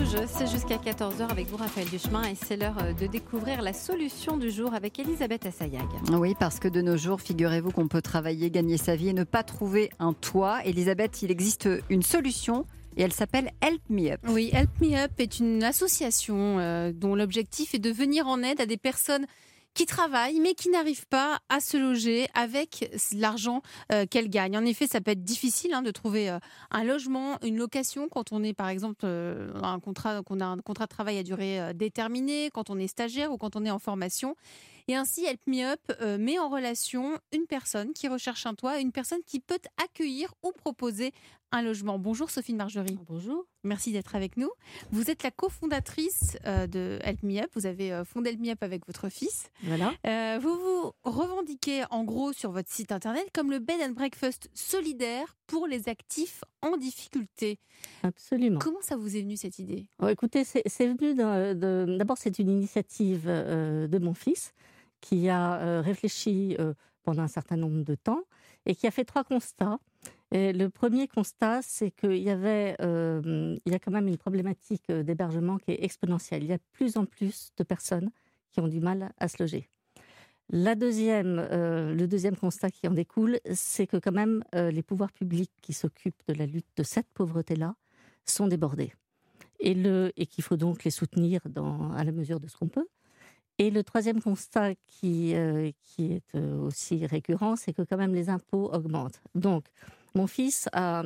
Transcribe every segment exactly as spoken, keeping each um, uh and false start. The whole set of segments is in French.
Rouge, c'est jusqu'à quatorze heures avec vous Raphaël Duchemin et c'est l'heure de découvrir la solution du jour avec Elisabeth Assayag. Oui, parce que de nos jours, figurez-vous qu'on peut travailler, gagner sa vie et ne pas trouver un toit. Elisabeth, il existe une solution et elle s'appelle Help Me Up. Oui, Help Me Up est une association euh, dont l'objectif est de venir en aide à des personnes qui travaillent mais qui n'arrivent pas à se loger avec l'argent euh, qu'elles gagnent. En effet, ça peut être difficile hein, de trouver euh, un logement, une location quand on est par exemple euh, un contrat, qu'on a un contrat de travail à durée euh, déterminée, quand on est stagiaire ou quand on est en formation. Et ainsi, Help Me Up euh, met en relation une personne qui recherche un toit et une personne qui peut accueillir ou proposer un logement. Bonjour Sophie de Margerie. Bonjour. Merci d'être avec nous. Vous êtes la cofondatrice euh, de Help Me Up. Vous avez euh, fondé Help Me Up avec votre fils. Voilà. Euh, vous vous revendiquez en gros sur votre site internet comme le bed and breakfast solidaire pour les actifs en difficulté. Absolument. Comment ça vous est venu cette idée ? Oh, écoutez, c'est, c'est venu de, de, d'abord c'est une initiative euh, de mon fils qui a euh, réfléchi euh, pendant un certain nombre de temps et qui a fait trois constats. Et le premier constat, c'est qu'il y avait, euh, il y a quand même une problématique d'hébergement qui est exponentielle. Il y a de plus en plus de personnes qui ont du mal à se loger. La deuxième, euh, le deuxième constat qui en découle, c'est que quand même euh, les pouvoirs publics qui s'occupent de la lutte de cette pauvreté-là sont débordés. Et, le, et qu'il faut donc les soutenir dans, à la mesure de ce qu'on peut. Et le troisième constat qui, euh, qui est euh, aussi récurrent, c'est que quand même les impôts augmentent. Donc, mon fils a,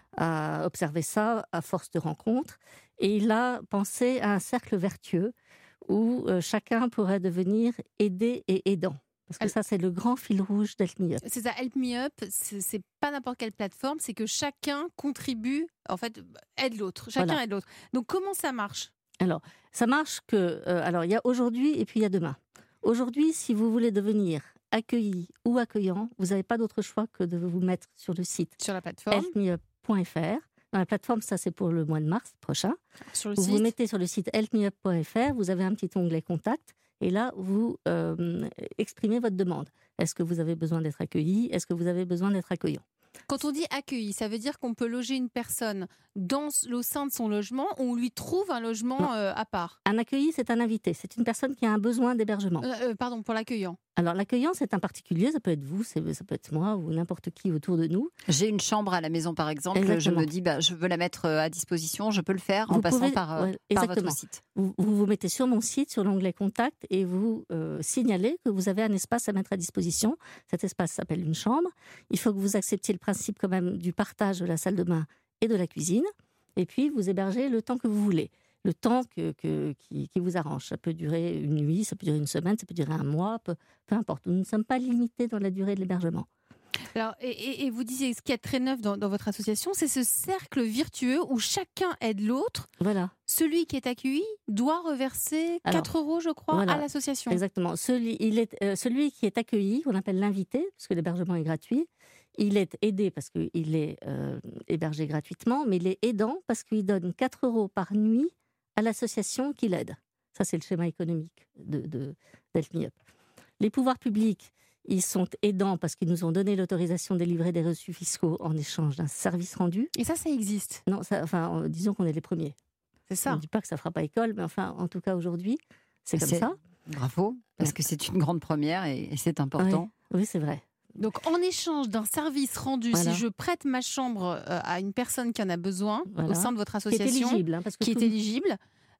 a observé ça à force de rencontres et il a pensé à un cercle vertueux où euh, chacun pourrait devenir aidé et aidant. Parce que ça, c'est le grand fil rouge d'Help Me Up. C'est ça, Help Me Up, c'est, c'est pas n'importe quelle plateforme, c'est que chacun contribue, en fait, aide l'autre. Chacun Voilà. aide l'autre. Donc, comment ça marche ? Alors, ça marche que... Euh, alors, il y a aujourd'hui et puis il y a demain. Aujourd'hui, si vous voulez devenir accueilli ou accueillant, vous n'avez pas d'autre choix que de vous mettre sur le site Sur la plateforme help me up point f r. Dans la plateforme, ça c'est pour le mois de mars prochain. Sur le vous site vous mettez sur le site help me up point f r, vous avez un petit onglet contact et là, vous euh, exprimez votre demande. Est-ce que vous avez besoin d'être accueilli ? Est-ce que vous avez besoin d'être accueillant ? Quand on dit accueilli, ça veut dire qu'on peut loger une personne dans, au sein de son logement ou on lui trouve un logement euh, à part. Un accueilli, c'est un invité. C'est une personne qui a un besoin d'hébergement. Euh, euh, pardon, pour l'accueillant. Alors, l'accueillant, c'est un particulier. Ça peut être vous, c'est, ça peut être moi ou n'importe qui autour de nous. J'ai une chambre à la maison, par exemple. Exactement. Je me dis, bah, je veux la mettre à disposition. Je peux le faire Vous en passant pouvez, par, euh, ouais, par exactement. votre site. Vous, vous vous mettez sur mon site, sur l'onglet Contact, et vous euh, signalez que vous avez un espace à mettre à disposition. Cet espace s'appelle une chambre. Il faut que vous acceptiez le principe quand même du partage de la salle de bain et de la cuisine. Et puis, vous hébergez le temps que vous voulez. Le temps que, que, qui, qui vous arrange. Ça peut durer une nuit, ça peut durer une semaine, ça peut durer un mois, peu, peu importe. Nous ne sommes pas limités dans la durée de l'hébergement. Alors, et, et, et vous disiez, ce qui est très neuf dans, dans votre association, c'est ce cercle vertueux où chacun aide l'autre. Voilà. Celui qui est accueilli doit reverser Alors, quatre euros, je crois, voilà, à l'association. Exactement. Celui, il est, euh, celui qui est accueilli, on appelle l'invité, parce que l'hébergement est gratuit, il est aidé parce qu'il est euh, hébergé gratuitement, mais il est aidant parce qu'il donne quatre euros par nuit à l'association qui l'aide. Ça, c'est le schéma économique de, de, d'Help Me Up. Les pouvoirs publics, ils sont aidants parce qu'ils nous ont donné l'autorisation de délivrer des reçus fiscaux en échange d'un service rendu. Et ça, ça existe. Non, ça, enfin, euh, disons qu'on est les premiers. C'est ça. On ne dit pas que ça ne fera pas école, mais enfin, en tout cas, aujourd'hui, c'est comme C'est... ça. Bravo, parce que c'est une grande première et, et c'est important. Oui, oui, c'est vrai. Donc, en échange d'un service rendu, Voilà. si je prête ma chambre euh, à une personne qui en a besoin Voilà. au sein de votre Qui est association, éligible. Hein, parce que qui tout- est éligible,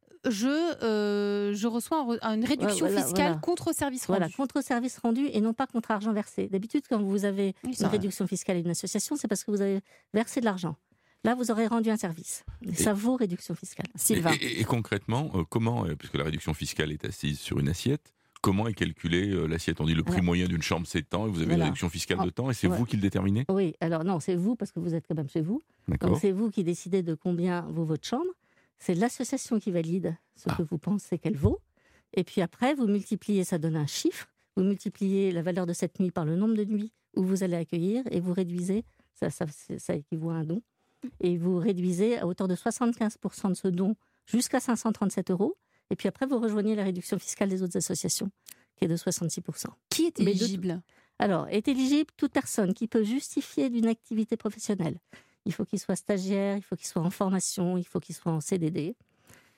je, euh, je reçois un re- une réduction Ouais, voilà, fiscale voilà. contre service Voilà, rendu. contre service rendu et non pas contre argent versé. D'habitude, quand vous avez Oui, une ça- réduction fiscale à une association, c'est parce que vous avez versé de l'argent. Là, vous aurez rendu un service. Et ça vaut réduction fiscale. Sylvain. Et, et- et concrètement, euh, comment, euh, puisque la réduction fiscale est assise sur une assiette, comment est calculée euh, l'assiette ? On dit le prix Alors, moyen d'une chambre, c'est tant, et vous avez voilà. une réduction fiscale de temps, et c'est Ouais. vous qui le déterminez ? Oui, alors non, c'est vous, parce que vous êtes quand même chez vous. Donc D'accord. c'est vous qui décidez de combien vaut votre chambre. C'est l'association qui valide ce Ah. que vous pensez qu'elle vaut. Et puis après, vous multipliez, ça donne un chiffre. Vous multipliez la valeur de cette nuit par le nombre de nuits où vous allez accueillir et vous réduisez, ça, ça, c'est- ça équivaut à un don, et vous réduisez à hauteur de soixante-quinze pour cent de ce don jusqu'à cinq cent trente-sept euros. Et puis après, vous rejoignez la réduction fiscale des autres associations, qui est de soixante-six pour cent. Qui est Mais de- éligible ? Alors, est éligible toute personne qui peut justifier d'une activité professionnelle. Il faut qu'il soit stagiaire, il faut qu'il soit en formation, il faut qu'il soit en C D D.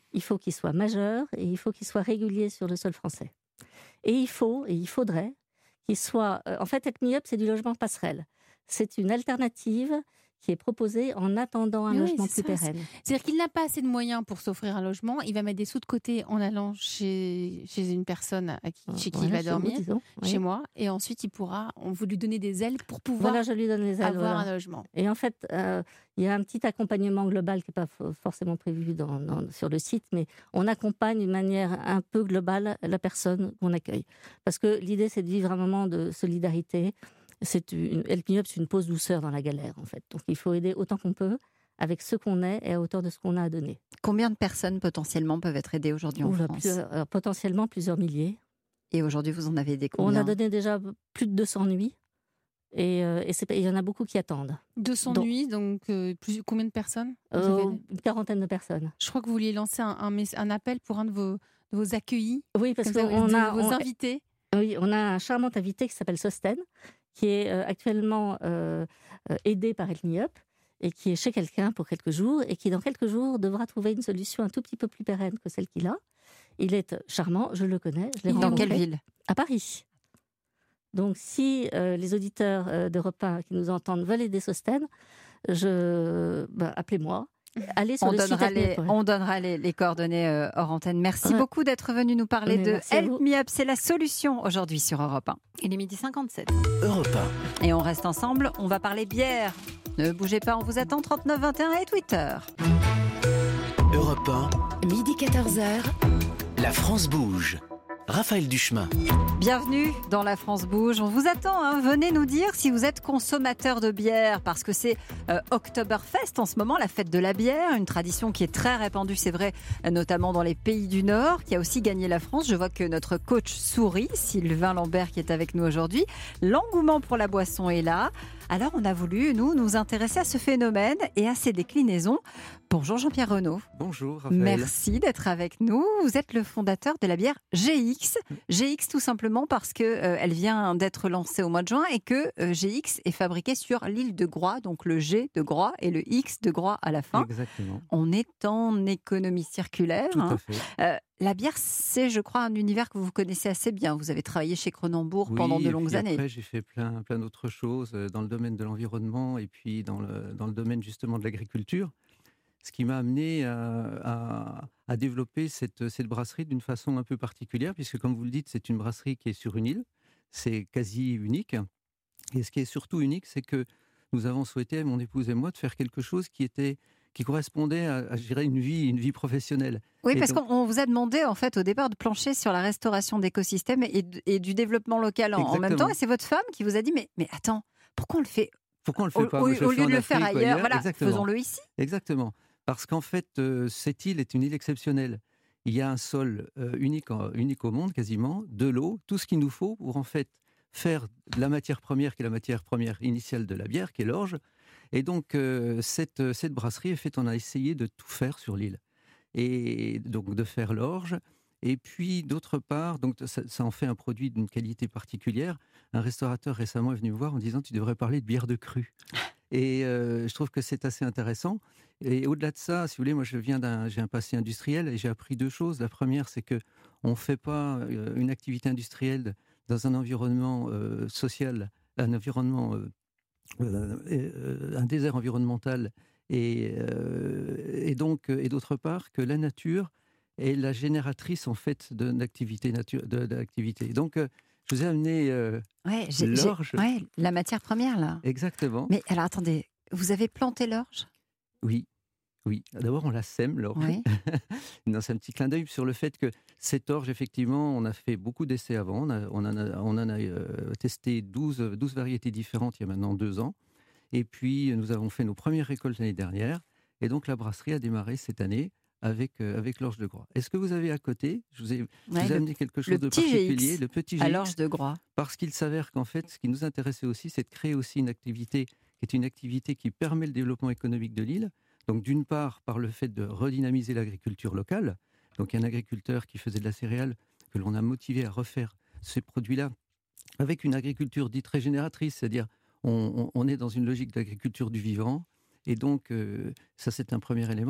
il faut qu'il soit majeur et il faut qu'il soit régulier sur le sol français. Et il faut, et il faudrait, qu'il soit... euh, en fait, Help Me Up, c'est du logement passerelle. C'est une alternative qui est proposée en attendant un Mais oui, logement c'est plus ça, pérenne. C'est-à-dire qu'il n'a pas assez de moyens pour s'offrir un logement. Il va mettre des sous de côté en allant chez, chez une personne à qui, chez qui Voilà, il va chez dormir, vous, disons, oui. chez moi. Et ensuite, il pourra, on veut lui donner des ailes pour pouvoir Voilà, je lui donne les ailes. avoir voilà. un logement. Et en fait, euh, il y a un petit accompagnement global qui n'est pas f- forcément prévu dans, dans- sur le site, mais on accompagne d'une manière un peu globale la personne qu'on accueille. Parce que l'idée, c'est de vivre un moment de solidarité. C'est une, Help Me Up, c'est une pause douceur dans la galère, en fait. Donc il faut aider autant qu'on peut, avec ce qu'on est et à hauteur de ce qu'on a à donner. Combien de personnes potentiellement peuvent être aidées aujourd'hui en Oula, France? plusieurs- alors, potentiellement plusieurs milliers. Et aujourd'hui, vous en avez aidé On combien? a donné déjà plus de deux cents nuits. Et, euh, et c'est pas- il y en a beaucoup qui attendent. deux cents Donc- nuits, donc euh, plus, combien de personnes vous Euh, avez aidé une quarantaine de personnes. Je crois que vous vouliez lancer un, un, mess- un appel pour un de vos, de vos accueillis, Oui, parce comme ça, qu'on de a, vos on- invités. oui, on a un charmant invité qui s'appelle Sosten, qui est euh, actuellement euh, euh, aidé par Help Me Up et qui est chez quelqu'un pour quelques jours et qui, dans quelques jours, devra trouver une solution un tout petit peu plus pérenne que celle qu'il a. Il est charmant, je le connais. Je l'ai Dans rencontré quelle ville? À Paris. Donc, si euh, les auditeurs euh, d'Europe un qui nous entendent veulent aider Sosten, je... ben, appelez-moi. Allez sur On le donnera, site les, Help Me Up. on donnera les, les coordonnées euh, hors antenne. Merci Ouais. beaucoup d'être venu nous parler Mais de merci à Help vous. Me Up. C'est la solution aujourd'hui sur Europe un. Il est midi cinquante-sept. Europe un. Et on reste ensemble. On va parler bière. Ne bougez pas, on vous attend trente-neuf vingt et un et Twitter. Europe un, midi quatorze heures, la France bouge. Raphaël Duchemin. Bienvenue dans La France Bouge. On vous attend, hein. Venez nous dire si vous êtes consommateur de bière, parce que c'est euh, Oktoberfest en ce moment, la fête de la bière, une tradition qui est très répandue, c'est vrai, euh, notamment dans les pays du Nord, qui a aussi gagné la France. Je vois que notre coach sourit, Sylvain Lambert, qui est avec nous aujourd'hui. L'engouement pour la boisson est là. Alors on a voulu, nous, nous intéresser à ce phénomène et à ses déclinaisons. Bonjour Jean-Pierre Renaud. Bonjour Raphaël. Merci d'être avec nous. Vous êtes le fondateur de la bière G X. G X tout simplement parce que euh, elle vient d'être lancée au mois de juin et que euh, G X est fabriquée sur l'île de Groix, donc le G de Groix et le X de Groix à la fin. Exactement. On est en économie circulaire. Tout hein. à fait. Euh, la bière, c'est, je crois, un univers que vous connaissez assez bien. Vous avez travaillé chez Cronenbourg Oui, pendant de et longues puis années. Après, j'ai fait plein, plein d'autres choses euh, dans le domaine de l'environnement et puis dans le, dans le domaine justement de l'agriculture. Ce qui m'a amené à, à, à développer cette, cette brasserie d'une façon un peu particulière, puisque comme vous le dites, c'est une brasserie qui est sur une île. C'est quasi unique. Et ce qui est surtout unique, c'est que nous avons souhaité, mon épouse et moi, de faire quelque chose qui était qui correspondait à, à je dirais, une vie, une vie professionnelle. Oui, Et parce donc- qu'on on vous a demandé en fait au départ de plancher sur la restauration d'écosystèmes et, et du développement local en, en même Exactement. temps. Et c'est votre femme qui vous a dit mais, mais attends, pourquoi on le fait Pourquoi on le au, fait pas au- Moi, je le au fais lieu en de le faire Afrique ou ailleurs, voilà, Exactement. faisons-le ici. Exactement. Parce qu'en fait, euh, cette île est une île exceptionnelle. Il y a un sol euh, unique, en- unique au monde, quasiment, de l'eau, tout ce qu'il nous faut pour en fait faire de la matière première, qui est la matière première initiale de la bière, qui est l'orge. Et donc, euh, cette, cette brasserie, en fait, on a essayé de tout faire sur l'île. Et donc, de faire l'orge. Et puis, d'autre part, donc, ça, ça en fait un produit d'une qualité particulière. Un restaurateur récemment est venu me voir en disant « Tu devrais parler de bière de crue ». Et euh, je trouve que c'est assez intéressant. Et au-delà de ça, si vous voulez, moi, je viens d'un, j'ai un passé industriel et j'ai appris deux choses. La première, c'est que on ne fait pas euh, une activité industrielle dans un environnement euh, social, un environnement, euh, euh, euh, un désert environnemental, et, euh, et donc, et d'autre part, que la nature est la génératrice en fait de l'activité nature, de, de l'activité. Donc, euh, je vous ai amené euh, Ouais, j'ai- j'ai- l'orge. ouais, la matière première là. Exactement. Mais alors attendez, vous avez planté l'orge? Oui, oui. D'abord, on la sème, l'orge. Oui. Non, c'est un petit clin d'œil sur le fait que cette orge, effectivement, on a fait beaucoup d'essais avant. On, a- on en a, on en a, euh, testé douze, douze variétés différentes il y a maintenant deux ans. Et puis, nous avons fait nos premières récoltes l'année dernière. Et donc, la brasserie a démarré cette année avec, euh, avec l'orge de Groix. Est-ce que vous avez à côté, je vous ai, je Ouais, vous ai le- amené quelque chose de petit G X particulier, le petit à G X, l'orge de Groix. parce qu'il s'avère qu'en fait, ce qui nous intéressait aussi, c'est de créer aussi une activité qui est une activité qui permet le développement économique de l'île. Donc, d'une part, par le fait de redynamiser l'agriculture locale. Donc, il y a un agriculteur qui faisait de la céréale que l'on a motivé à refaire ces produits-là avec une agriculture dite régénératrice, c'est-à-dire on, on- on est dans une logique d'agriculture du vivant. Et donc, euh, ça, c'est un premier élément.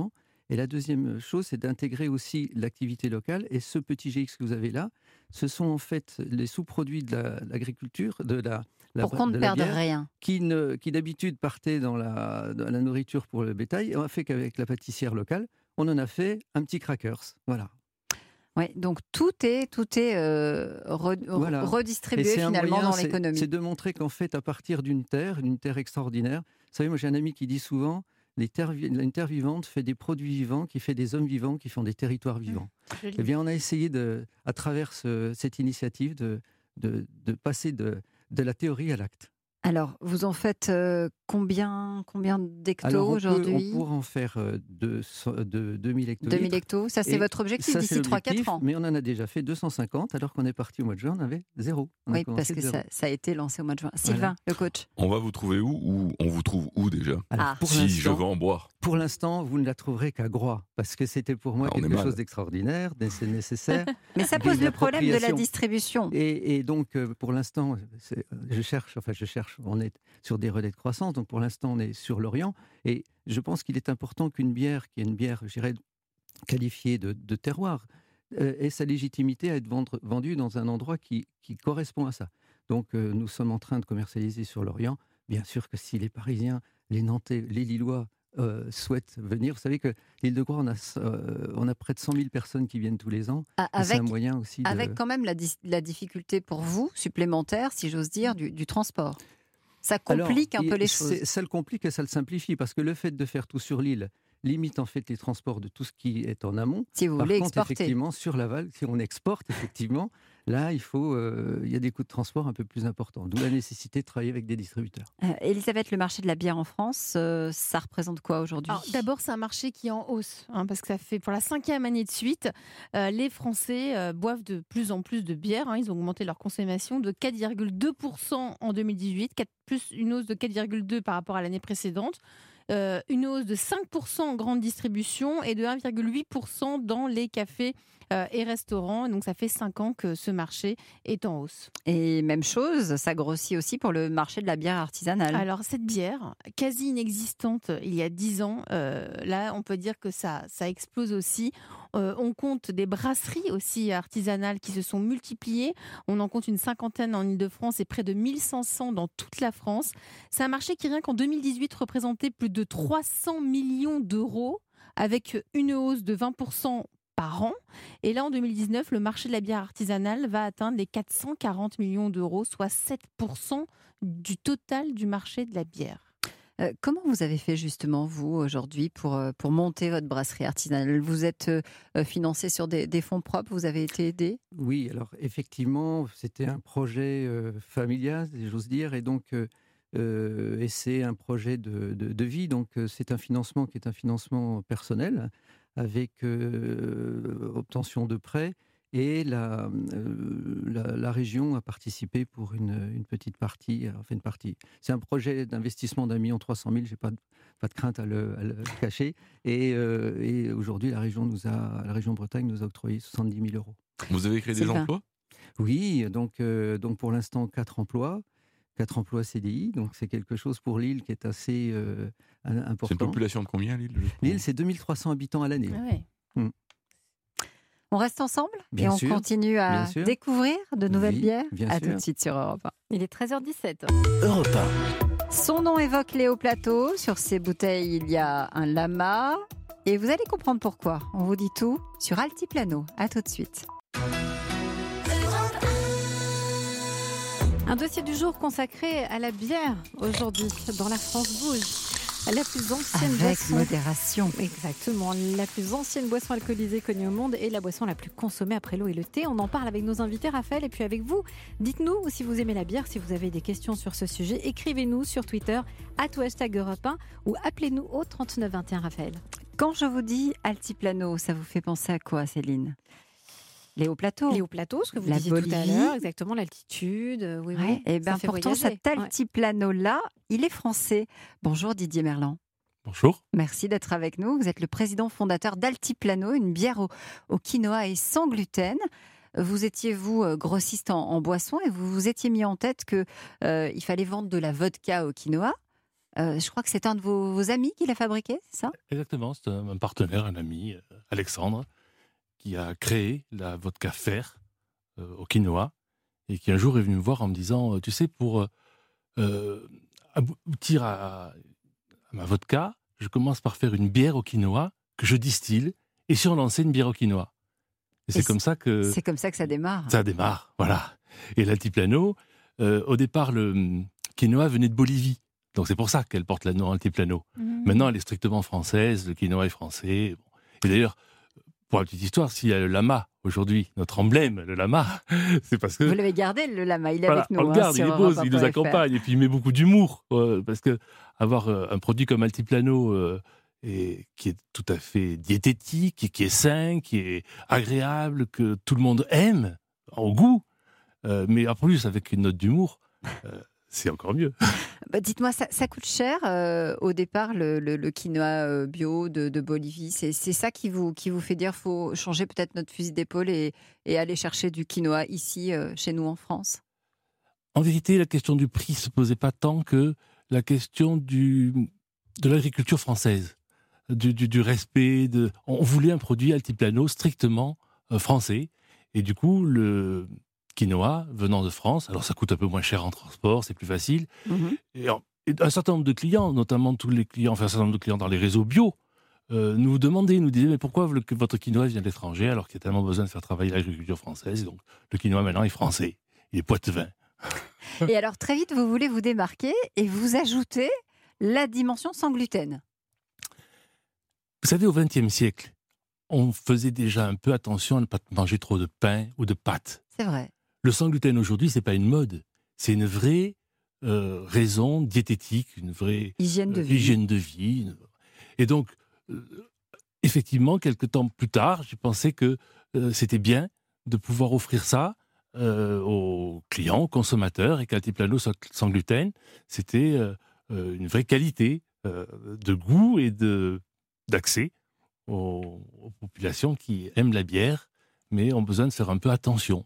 Et la deuxième chose, c'est d'intégrer aussi l'activité locale. Et ce petit G X que vous avez là, ce sont en fait les sous-produits de la- l'agriculture, de la, la Pour qu'on de ne la perde bière, rien. qui, ne, qui d'habitude partaient dans la, dans la nourriture pour le bétail. Et on a fait qu'avec la pâtissière locale, on en a fait un petit crackers. Voilà. Ouais, donc tout est, tout est euh, re- Voilà. redistribué Et c'est un finalement moyen, dans c'est- l'économie. C'est de montrer qu'en fait, à partir d'une terre, d'une terre extraordinaire, vous savez, moi j'ai un ami qui dit souvent, les terres, vi- une terre vivante fait des produits vivants, qui fait des hommes vivants, qui font des territoires vivants. Joli. Eh bien, on a essayé, de, à travers ce- cette initiative, de, de, de passer de, de la théorie à l'acte. Alors, vous en faites euh, combien, combien d'hectos Alors, on, peut- aujourd'hui on pourra en faire euh, de, de deux mille hectolitres. deux mille hectos, ça c'est Et votre objectif Ça, c'est d'ici trois quatre l'objectif, ans. mais on en a déjà fait deux cent cinquante, alors qu'on est parti au mois de juin, on avait zéro. On a Oui, commencé parce de que zéro. ça, ça a été lancé au mois de juin. Sylvain, le coach. On va vous trouver où ou on vous trouve où déjà Alors, Ah. pour Si je l'instant- veux en boire. Pour l'instant, vous ne la trouverez qu'à Groix, parce que c'était pour moi Ah, on est quelque mal. chose d'extraordinaire, mais c'est nécessaire. Mais ça Des pose le problème de la appropriations. distribution. Et, et donc, euh, pour l'instant, c'est- je cherche, enfin, je cherche, on est sur des relais de croissance, donc pour l'instant, on est sur l'Orient, et je pense qu'il est important qu'une bière, qui est une bière, je dirais, qualifiée de, de terroir, euh, ait sa légitimité à être vendre- vendue dans un endroit qui, qui correspond à ça. Donc, euh, nous sommes en train de commercialiser sur l'Orient. Bien sûr que si les Parisiens, les Nantais, les Lillois euh, souhaitent venir, vous savez que l'île de Groix, on a, euh, on a près de cent mille personnes qui viennent tous les ans. A- Et c'est Avec, un moyen aussi de... avec quand même la, dis- la difficulté pour vous, supplémentaire, si j'ose dire, du, du transport. Ça complique Alors, un peu il- les c'est- choses. Ça le complique et ça le simplifie, parce que le fait de faire tout sur l'île limite en fait les transports de tout ce qui est en amont. Si vous Par voulez contre, exporter. effectivement, sur l'aval, si on exporte, effectivement, là, il faut, euh, il y a des coûts de transport un peu plus importants. D'où la nécessité de travailler avec des distributeurs. Euh, Elisabeth, le marché de la bière en France, euh, ça représente quoi aujourd'hui? Alors, D'abord, c'est un marché qui est en hausse, hein, parce que ça fait pour la cinquième année de suite, euh, les Français euh, boivent de plus en plus de bière. Hein, ils ont augmenté leur consommation de quatre virgule deux pour cent en deux mille dix-huit, quatre- plus une hausse de quatre virgule deux pour cent par rapport à l'année précédente. Euh, une hausse de cinq pour cent en grande distribution et de un virgule huit pour cent dans les cafés euh, et restaurants. Donc ça fait cinq ans que ce marché est en hausse. Et même chose, ça grossit aussi pour le marché de la bière artisanale. Alors cette bière, quasi inexistante il y a dix ans, euh, là on peut dire que ça, ça explose aussi. Euh, on compte des brasseries aussi artisanales qui se sont multipliées. On en compte une cinquantaine en Ile-de-France et près de mille cinq cents dans toute la France. C'est un marché qui, rien qu'en deux mille dix-huit, représentait plus de trois cents millions d'euros, avec une hausse de vingt pour cent par an. Et là, en deux mille dix-neuf, le marché de la bière artisanale va atteindre les quatre cent quarante millions d'euros, soit sept pour cent du total du marché de la bière. Euh, comment vous avez fait justement, vous, aujourd'hui, pour, euh, pour monter votre brasserie artisanale? Vous êtes euh, euh, financé sur des, des fonds propres, vous avez été aidé? Oui, alors effectivement, c'était un projet euh, familial, j'ose dire, et donc euh, euh, et c'est un projet de, de- de vie. Donc euh, c'est un financement qui est un financement personnel avec euh, obtention de prêts. Et la, euh, la, la région a participé pour une, une petite partie, enfin une partie. C'est un projet d'investissement d'un million trois cent mille, j'ai pas de, pas de crainte à le, à le cacher. Et, euh, et aujourd'hui, la région nous a, la région Bretagne nous a octroyé soixante-dix mille euros. Vous avez créé des Sylvain. emplois? Oui, donc, euh, donc pour l'instant, quatre emplois, quatre emplois C D I. Donc c'est quelque chose pour l'île qui est assez euh, C'est une important. population de combien, l'île? juste pour- L'île, c'est deux mille trois cents habitants à l'année. Ah ouais. On reste ensemble Bien et on sûr, continue à bien sûr. découvrir de nouvelles Oui, bières. bien À sûr. tout de suite sur Europe un. Il est treize heures dix-sept. Europe un. Son nom évoque Léo Plateau. Sur ses bouteilles, il y a un lama. Et vous allez comprendre pourquoi. On vous dit tout sur Altiplano. À tout de suite. Un dossier du jour consacré à la bière aujourd'hui dans la France bouge. La plus ancienne Avec boisson. modération. Exactement, la plus ancienne boisson alcoolisée connue au monde et la boisson la plus consommée après l'eau et le thé. On en parle avec nos invités, Raphaël, et puis avec vous. Dites-nous si vous aimez la bière, si vous avez des questions sur ce sujet. Écrivez-nous sur Twitter, arobase hashtag Europe un, ou appelez-nous au trente-neuf vingt et un, Raphaël. Quand je vous dis Altiplano, ça vous fait penser à quoi, Céline? Léo Plateau. Léo Plateau, ce que vous La disiez tout à Bolivie. l'heure, exactement, l'altitude. euh, Oui, Ouais, oui. et bien ça fait pourtant, voyager. cet Ouais. Altiplano-là, il est français. Bonjour Didier Merlan. Bonjour. Merci d'être avec nous. Vous êtes le président fondateur d'Altiplano, une bière au, au quinoa et sans gluten. Vous étiez, vous, euh, grossiste en, en boisson et vous vous étiez mis en tête qu'il euh, il fallait vendre de la vodka au quinoa, Euh, je crois que c'est un de vos, vos amis qui l'a fabriqué, c'est ça? Exactement, c'est un, un partenaire, un ami, euh, Alexandre, qui a créé la vodka fer euh, au quinoa et qui un jour est venu me voir en me disant, euh, tu sais, pour euh, aboutir à, à ma vodka, je commence par faire une bière au quinoa que je distille et surlancer une bière au quinoa. Et, et c'est comme ça que c'est comme ça que ça démarre. Ça démarre, voilà. Et l'altiplano, euh, au départ, le quinoa venait de Bolivie. Donc c'est pour ça qu'elle porte le nom altiplano. Mmh. Maintenant, elle est strictement française, le quinoa est français. Et d'ailleurs, pour la petite histoire, s'il y a le lama aujourd'hui, notre emblème, le lama, c'est parce que... Vous l'avez gardé, le lama, il est voilà, avec nous. On le garde, hein, il est beau, il nous accompagne, et puis il met beaucoup d'humour. Euh, parce que avoir euh, un produit comme altiplano, euh, et, qui est tout à fait diététique, et qui est sain, qui est agréable, que tout le monde aime, au goût, euh, mais en plus avec une note d'humour... Euh, c'est encore mieux. Bah, dites-moi, ça, ça coûte cher euh, au départ, le, le, le quinoa euh, bio de, de Bolivie. C'est, c'est ça qui vous, qui vous fait dire qu'il faut changer peut-être notre fusil d'épaule et, et aller chercher du quinoa ici, euh, chez nous en France? En vérité, la question du prix ne se posait pas tant que la question du, de l'agriculture française, du, du, du respect. De, on voulait un produit altiplano strictement euh, français. Et du coup, le... quinoa venant de France, alors ça coûte un peu moins cher en transport, c'est plus facile. Mmh. Et, en, et un certain nombre de clients, notamment tous les clients, enfin un certain nombre de clients dans les réseaux bio, euh, nous demandaient, nous disaient, mais pourquoi le, votre quinoa vient de l'étranger alors qu'il y a tellement besoin de faire travailler l'agriculture française? Et donc le quinoa maintenant est français, il est poitevin. Et alors très vite, vous voulez vous démarquer et vous ajoutez la dimension sans gluten. Vous savez, au vingtième siècle, on faisait déjà un peu attention à ne pas manger trop de pain ou de pâtes. C'est vrai. Le sans gluten aujourd'hui, c'est pas une mode, c'est une vraie euh, raison diététique, une vraie hygiène de euh, vie. Hygiène de vie. Et donc, euh, effectivement, quelques temps plus tard, j'ai pensé que euh, c'était bien de pouvoir offrir ça euh, aux clients, aux consommateurs, et qu'Altiplano sans gluten, c'était euh, euh, une vraie qualité euh, de goût et de, d'accès aux, aux populations qui aiment la bière, mais ont besoin de faire un peu attention.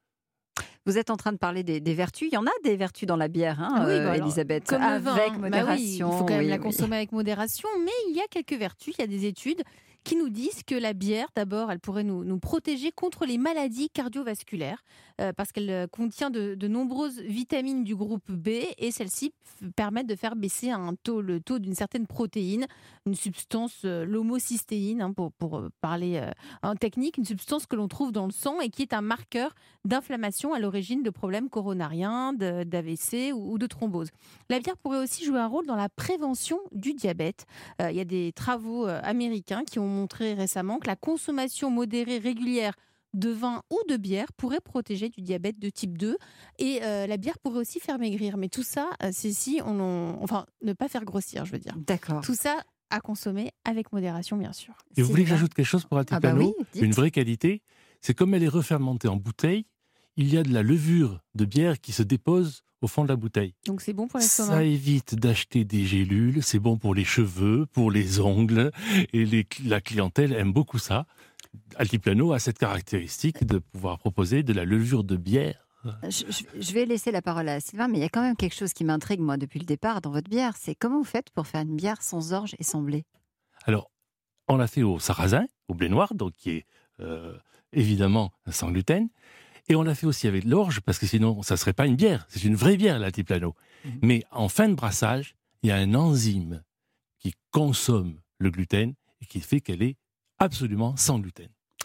Vous êtes en train de parler des, des vertus. Il y en a des vertus dans la bière, hein, oui, bah alors, Elisabeth, comme avec le vin, modération. Bah oui, il faut quand même oui, la oui. consommer avec modération, mais il y a quelques vertus. Il y a des études qui nous disent que la bière, d'abord, elle pourrait nous, nous protéger contre les maladies cardiovasculaires, euh, parce qu'elle contient de, de nombreuses vitamines du groupe B, et celles-ci permettent de faire baisser un taux, le taux d'une certaine protéine, une substance, euh, l'homocystéine, hein, pour, pour parler euh, en technique, une substance que l'on trouve dans le sang et qui est un marqueur d'inflammation à l'origine de problèmes coronariens, de, d'A V C ou, ou de thrombose. La bière pourrait aussi jouer un rôle dans la prévention du diabète. Euh, il y a des travaux euh, américains qui ont montré récemment que la consommation modérée régulière de vin ou de bière pourrait protéger du diabète de type deux, et euh, la bière pourrait aussi faire maigrir. Mais tout ça, euh, c'est si on en... enfin ne pas faire grossir, je veux dire. D'accord. Tout ça à consommer avec modération, bien sûr. Et vous C'est voulez que vrai. j'ajoute quelque chose pour Altiplano? Ah bah oui, une vraie qualité, c'est comme elle est refermentée en bouteille, il y a de la levure de bière qui se dépose au fond de la bouteille. Donc c'est bon pour l'estomac. Ça évite d'acheter des gélules, c'est bon pour les cheveux, pour les ongles, et les, la clientèle aime beaucoup ça. Altiplano a cette caractéristique de pouvoir proposer de la levure de bière. Je, je- je vais laisser la parole à Sylvain, mais il y a quand même quelque chose qui m'intrigue, moi, depuis le départ, dans votre bière. C'est comment vous faites pour faire une bière sans orge et sans blé? Alors, on l'a fait au sarrasin, au blé noir, donc qui est euh, évidemment sans gluten. Et on l'a fait aussi avec de l'orge, parce que sinon, ça ne serait pas une bière. C'est une vraie bière, l'Altiplano. Mmh. Mais en fin de brassage, il y a un enzyme qui consomme le gluten et qui fait qu'elle est absolument sans gluten.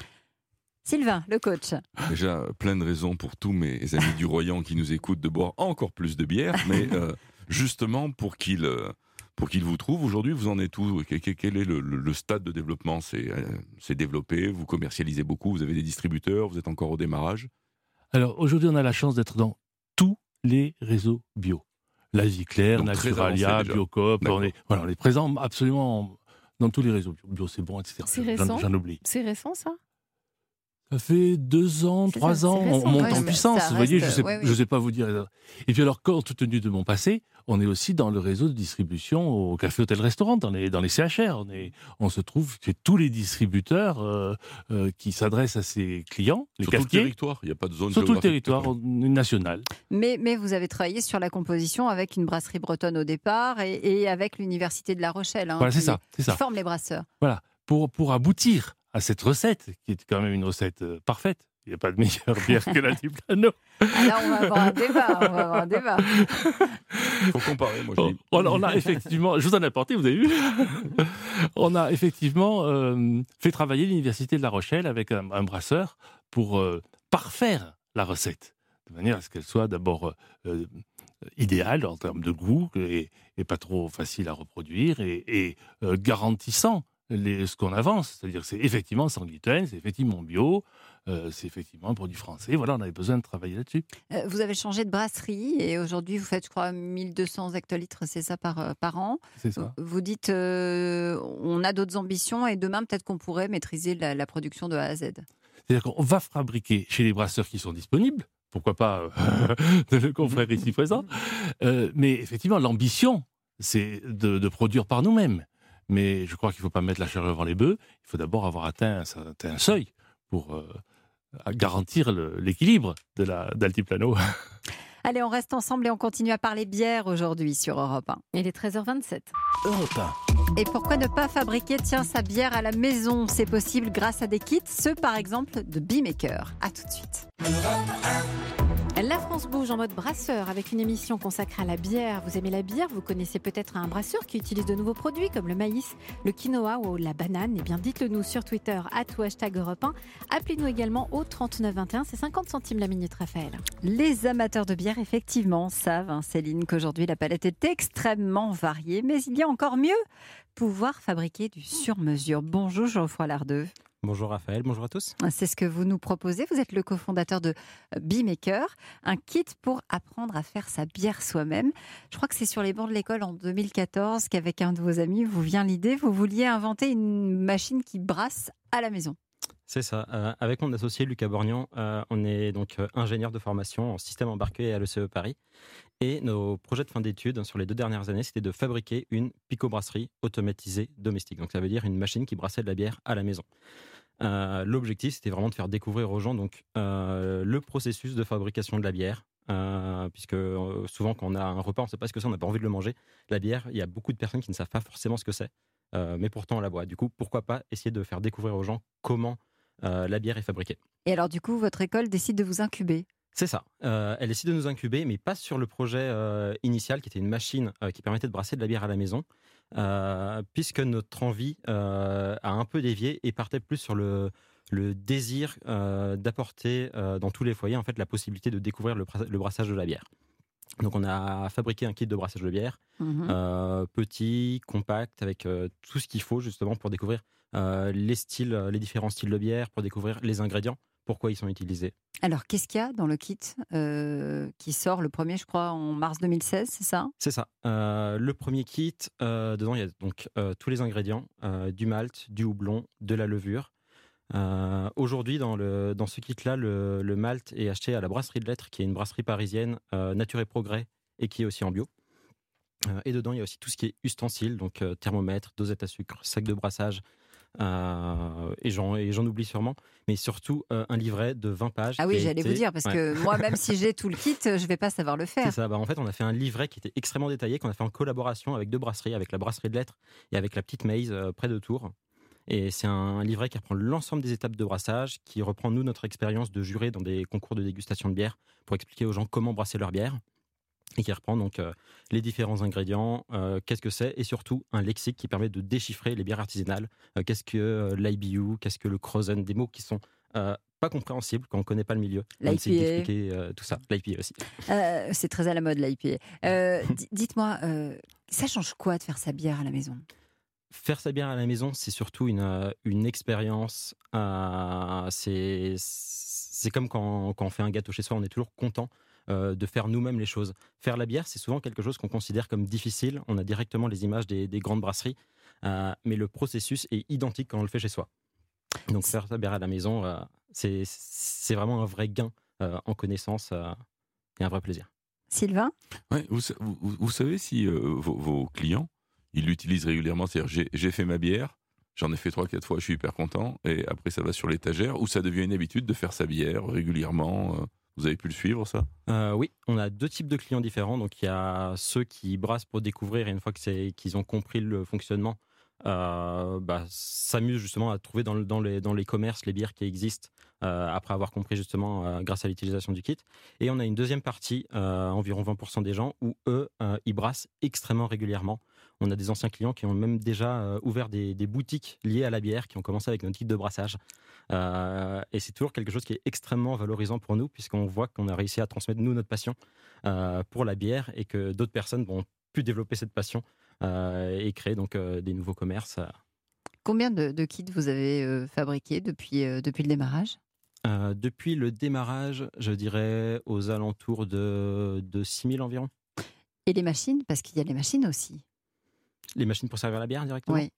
Sylvain, le coach. Déjà, plein de raisons pour tous mes amis du Royan qui nous écoutent de boire encore plus de bière, mais euh, justement pour qu'ils euh, pour qu'ils vous trouvent, aujourd'hui, vous en êtes où? Quel, quel est le, le, le stade de développement? C'est euh, c'est développé, vous commercialisez beaucoup, vous avez des distributeurs, vous êtes encore au démarrage? Alors, aujourd'hui, on a la chance d'être dans tous les réseaux bio. La Vie Claire, Donc, très Naturalia, avancé déjà. Biocoop, D'accord. on est, voilà, on est présent absolument dans tous les réseaux bio. Bio, c'est bon, et cetera. C'est J'en- récent J'en oublie. C'est récent, ça? Ça fait deux ans, C'est ça, trois ans, c'est récent. on monte Ouais, en mais puissance. ça Vous voyez, je reste- sais, ouais, oui. je sais pas vous dire. Et puis alors, compte tenu de mon passé, on est aussi dans le réseau de distribution au café, hôtel, restaurant, dans les, dans les C H R. On, est, on se trouve chez tous les distributeurs euh, euh, qui s'adressent à ses clients, les Sur cafetiers. tout le territoire, il n'y a pas de zone Sur tout le géographique. territoire national. Mais, mais vous avez travaillé sur la composition avec une brasserie bretonne au départ et, et avec l'Université de La Rochelle, hein, Voilà, c'est qui, ça, c'est qui ça. forme les brasseurs. Voilà, pour, pour aboutir à cette recette, qui est quand même une recette euh, parfaite. Il n'y a pas de meilleure bière que l'Altiplano. Alors on va avoir un débat, on va avoir un débat. Il faut comparer, moi je On, dis. on a- on a effectivement, je vous en ai apporté, vous avez vu. On a effectivement euh, fait travailler l'Université de La Rochelle avec un, un brasseur pour euh, parfaire la recette, de manière à ce qu'elle soit d'abord euh, idéale en termes de goût et, et pas trop facile à reproduire et, et, euh, garantissant les, ce qu'on avance. C'est-à-dire que c'est effectivement sans gluten, c'est effectivement bio, euh, c'est effectivement un produit français. Voilà, on avait besoin de travailler là-dessus. Euh, Vous avez changé de brasserie et aujourd'hui vous faites, je crois, mille deux cents hectolitres, c'est ça, par, euh, par an. C'est ça. Vous dites, euh, on a d'autres ambitions et demain peut-être qu'on pourrait maîtriser la, la production de A à Z. C'est-à-dire qu'on va fabriquer chez les brasseurs qui sont disponibles, pourquoi pas euh, de le confrère ici présent, euh, mais effectivement, l'ambition, c'est de, de produire par nous-mêmes. Mais je crois qu'il ne faut pas mettre la charrue avant les bœufs, il faut d'abord avoir atteint un certain seuil pour euh, garantir le- l'équilibre de la- d'Altiplano. Allez, on reste ensemble et on continue à parler bière aujourd'hui sur Europe un. Il est treize heures vingt-sept. Europe un. Et pourquoi ne pas fabriquer, tiens, sa bière à la maison? C'est possible grâce à des kits, ceux par exemple de Beemaker. À tout de suite. La France bouge en mode brasseur avec une émission consacrée à la bière. Vous aimez la bière? Vous connaissez peut-être un brasseur qui utilise de nouveaux produits comme le maïs, le quinoa ou la banane. Eh bien, dites-le nous sur Twitter, arobase ou hashtag Europe un. Appelez-nous également au trente-neuf vingt et un, c'est cinquante centimes la minute, Raphaël. Les amateurs de bière, effectivement, savent, hein, Céline, qu'aujourd'hui la palette est extrêmement variée, mais il y a encore mieux, pouvoir fabriquer du sur-mesure. Bonjour Geoffroy Lardeux. Bonjour Raphaël, bonjour à tous. C'est ce que vous nous proposez. Vous êtes le cofondateur de Beemaker, un kit pour apprendre à faire sa bière soi-même. Je crois que c'est sur les bancs de l'école en deux mille quatorze qu'avec un de vos amis vous vient l'idée. Vous vouliez inventer une machine qui brasse à la maison. C'est ça. Euh, avec mon associé Lucas Borgnan, euh, on est donc euh, ingénieur de formation en système embarqué à l'E C E Paris. Et nos projets de fin d'études sur les deux dernières années, c'était de fabriquer une picobrasserie automatisée domestique. Donc ça veut dire une machine qui brassait de la bière à la maison. Euh, l'objectif, c'était vraiment de faire découvrir aux gens donc, euh, le processus de fabrication de la bière. Euh, puisque euh, souvent, quand on a un repas, on ne sait pas ce que c'est, on n'a pas envie de le manger. La bière, il y a beaucoup de personnes qui ne savent pas forcément ce que c'est, euh, mais pourtant on la boit. Du coup, pourquoi pas essayer de faire découvrir aux gens comment euh, la bière est fabriquée. Et alors du coup, votre école décide de vous incuber. C'est ça. Euh, elle décide de nous incuber, mais pas sur le projet euh, initial, qui était une machine euh, qui permettait de brasser de la bière à la maison, euh, puisque notre envie euh, a un peu dévié et partait plus sur le, le désir euh, d'apporter euh, dans tous les foyers en fait, la possibilité de découvrir le, bra- le brassage de la bière. Donc on a fabriqué un kit de brassage de bière, Mmh. euh, petit, compact, avec euh, tout ce qu'il faut justement pour découvrir euh, les styles, euh, les différents styles de bière, pour découvrir les ingrédients, pourquoi ils sont utilisés. Alors qu'est-ce qu'il y a dans le kit euh, qui sort le premier, je crois, en mars deux mille seize, c'est ça? C'est ça. Euh, le premier kit, euh, dedans il y a donc euh, tous les ingrédients, euh, du malt, du houblon, de la levure. Euh, aujourd'hui, dans, le, dans ce kit-là, le, le malt est acheté à la brasserie de Lettres, qui est une brasserie parisienne, euh, Nature et Progrès, et qui est aussi en bio. Euh, et dedans, il y a aussi tout ce qui est ustensiles, donc euh, thermomètre, dosette à sucre, sac de brassage, euh, et j'en et j'en oublie sûrement, mais surtout euh, un livret de vingt pages. Ah oui, qui a j'allais été- vous dire, parce Ouais. que moi, même si j'ai tout le kit, je ne vais pas savoir le C'est faire. ça. Bah, en fait, on a fait un livret qui était extrêmement détaillé, qu'on a fait en collaboration avec deux brasseries, avec la brasserie de Lettres et avec la petite Maze euh, près de Tours. Et c'est un livret qui reprend l'ensemble des étapes de brassage, qui reprend, nous, notre expérience de juré dans des concours de dégustation de bière pour expliquer aux gens comment brasser leur bière. Et qui reprend donc euh, les différents ingrédients, euh, qu'est-ce que c'est, et surtout un lexique qui permet de déchiffrer les bières artisanales. Euh, qu'est-ce que euh, l'I B U, qu'est-ce que le Crozen, des mots qui sont euh, pas compréhensibles quand on ne connaît pas le milieu. On essaie L'I P A. d'expliquer euh, tout ça. L'I P A aussi. Euh, c'est très à la mode, l'I P A. Euh, d- dites-moi, euh, ça change quoi de faire sa bière à la maison? Faire sa bière à la maison, c'est surtout une, euh, une expérience. Euh, c'est, c'est comme quand, quand on fait un gâteau chez soi, on est toujours content euh, de faire nous-mêmes les choses. Faire la bière, c'est souvent quelque chose qu'on considère comme difficile. On a directement les images des, des grandes brasseries, euh, mais le processus est identique quand on le fait chez soi. Donc faire sa bière à la maison, euh, c'est, c'est vraiment un vrai gain euh, en connaissance euh, et un vrai plaisir. Sylvain ? Ouais, vous, vous, vous savez si euh, vos, vos clients, ils l'utilisent régulièrement, c'est-à-dire j'ai, j'ai fait ma bière, j'en ai fait trois quatre fois, je suis hyper content, et après ça va sur l'étagère, ou ça devient une habitude de faire sa bière régulièrement euh, vous avez pu le suivre, ça ? euh, Oui, on a deux types de clients différents. Donc, il y a ceux qui brassent pour découvrir, et une fois que c'est, qu'ils ont compris le fonctionnement, euh, bah, s'amusent justement à trouver dans, le, dans, les, dans les commerces les bières qui existent, euh, après avoir compris justement euh, grâce à l'utilisation du kit. Et on a une deuxième partie, euh, environ vingt pour cent des gens, où eux, euh, ils brassent extrêmement régulièrement. On a des anciens clients qui ont même déjà euh, ouvert des, des boutiques liées à la bière, qui ont commencé avec notre kit de brassage. Euh, et c'est toujours quelque chose qui est extrêmement valorisant pour nous, puisqu'on voit qu'on a réussi à transmettre, nous, notre passion euh, pour la bière, et que d'autres personnes vont pu développer cette passion euh, et créer donc euh, des nouveaux commerces. Combien de, de kits vous avez euh, fabriqués depuis, euh, depuis le démarrage ? euh, Depuis le démarrage, je dirais aux alentours de, de six mille environ. Et les machines ? Parce qu'il y a les machines aussi. Les machines pour servir la bière directement ? Oui.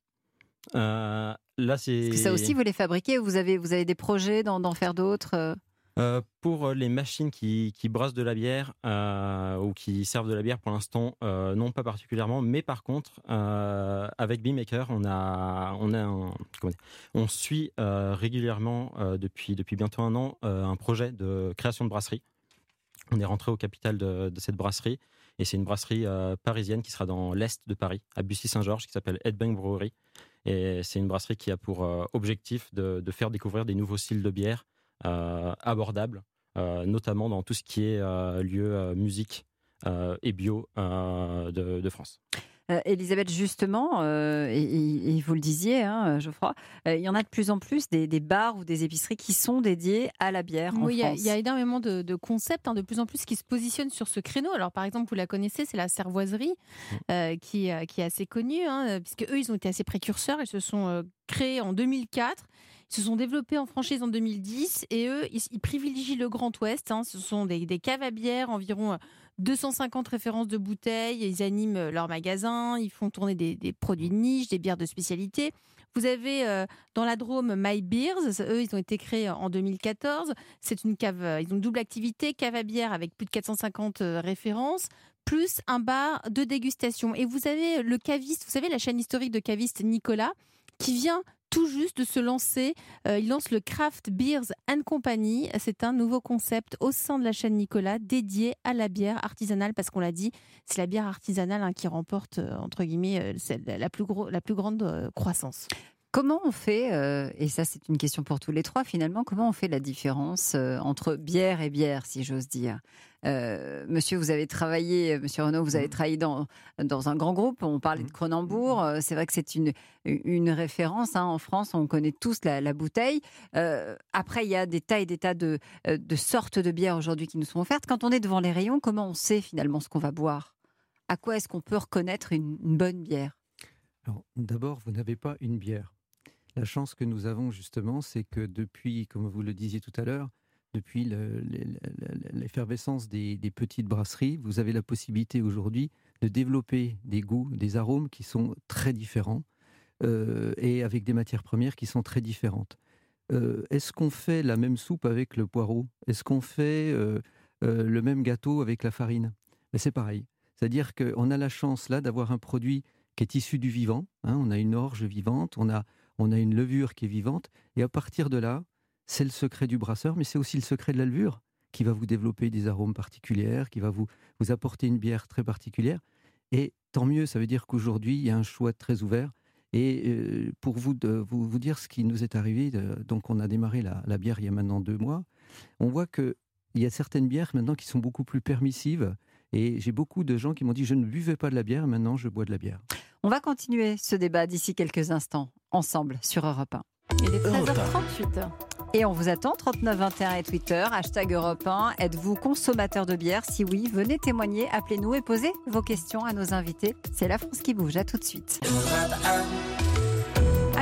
Euh, là, c'est... Parce que ça aussi, vous les fabriquez, vous avez, vous avez des projets d'en, d'en faire d'autres euh... Euh, pour les machines qui, qui brassent de la bière euh, ou qui servent de la bière, pour l'instant, euh, non, pas particulièrement. Mais par contre, euh, avec Beemaker, on a, on a un, comment dire, on suit euh, régulièrement euh, depuis depuis bientôt un an euh, un projet de création de brasserie. On est rentré au capital de, de cette brasserie, et c'est une brasserie euh, parisienne qui sera dans l'est de Paris, à Bussy-Saint-Georges, qui s'appelle Headbang Brewery. Et c'est une brasserie qui a pour euh, objectif de, de faire découvrir des nouveaux styles de bière Euh, abordable, euh, notamment dans tout ce qui est euh, lieu euh, musique euh, et bio euh, de, de France. Euh, Elisabeth, justement, euh, et, et, et vous le disiez, hein, Geoffroy, euh, il y en a de plus en plus des, des bars ou des épiceries qui sont dédiés à la bière en oui, France. Il y, y a énormément de, de concepts, hein, de plus en plus qui se positionnent sur ce créneau. Alors, par exemple, vous la connaissez, c'est la Cervoiserie, euh, qui, euh, qui est assez connue, hein, puisque eux, ils ont été assez précurseurs. Ils se sont euh, créés en deux mille quatre. Ils se sont développés en franchise en deux mille dix, et eux, ils, ils privilégient le Grand Ouest. Hein. Ce sont des, des caves à bière, environ deux cent cinquante références de bouteilles. Ils animent leurs magasins, ils font tourner des, des produits de niche, des bières de spécialité. Vous avez euh, dans la Drôme My Beers, eux, ils ont été créés en deux mille quatorze. C'est une cave, ils ont une double activité, cave à bière avec plus de quatre cent cinquante références, plus un bar de dégustation. Et vous avez le caviste, vous savez, la chaîne historique de cavistes Nicolas, qui vient tout juste de se lancer. Euh, il lance le Craft Beers and Company. C'est un nouveau concept au sein de la chaîne Nicolas dédié à la bière artisanale, parce qu'on l'a dit, c'est la bière artisanale hein, qui remporte, euh, entre guillemets, euh, la, plus gros, la plus grande euh, croissance. Comment on fait, euh, et ça c'est une question pour tous les trois finalement, comment on fait la différence euh, entre bière et bière, si j'ose dire ? euh, Monsieur, vous avez travaillé, Monsieur Renaud, vous avez travaillé dans, dans un grand groupe, on parlait de Cronenbourg, euh, c'est vrai que c'est une, une référence, hein, en France, on connaît tous la, la bouteille. Euh, après, il y a des tas et des tas de, de sortes de bières aujourd'hui qui nous sont offertes. Quand on est devant les rayons, comment on sait finalement ce qu'on va boire ? À quoi est-ce qu'on peut reconnaître une, une bonne bière ? Alors, d'abord, vous n'avez pas une bière. La chance que nous avons justement, c'est que depuis, comme vous le disiez tout à l'heure, depuis le, le, l'effervescence des, des petites brasseries, vous avez la possibilité aujourd'hui de développer des goûts, des arômes qui sont très différents euh, et avec des matières premières qui sont très différentes. Euh, est-ce qu'on fait la même soupe avec le poireau ? Est-ce qu'on fait euh, euh, le même gâteau avec la farine ? Mais c'est pareil. C'est-à-dire qu'on a la chance là d'avoir un produit qui est issu du vivant. Hein, on a une orge vivante, on a On a une levure qui est vivante, et à partir de là, c'est le secret du brasseur, mais c'est aussi le secret de la levure qui va vous développer des arômes particuliers, qui va vous, vous apporter une bière très particulière. Et tant mieux, ça veut dire qu'aujourd'hui, il y a un choix très ouvert. Et euh, pour vous, de, vous vous dire ce qui nous est arrivé, de, donc on a démarré la, la bière il y a maintenant deux mois, on voit qu'il y a certaines bières maintenant qui sont beaucoup plus permissives. Et j'ai beaucoup de gens qui m'ont dit « je ne buvais pas de la bière, maintenant je bois de la bière ». On va continuer ce débat d'ici quelques instants, ensemble, sur Europe un. Il est treize heures trente-huit. Et on vous attend, trente-neuf vingt et un et Twitter, hashtag Europe un. Êtes-vous consommateur de bière ? Si oui, venez témoigner, appelez-nous et posez vos questions à nos invités. C'est la France qui bouge, à tout de suite. À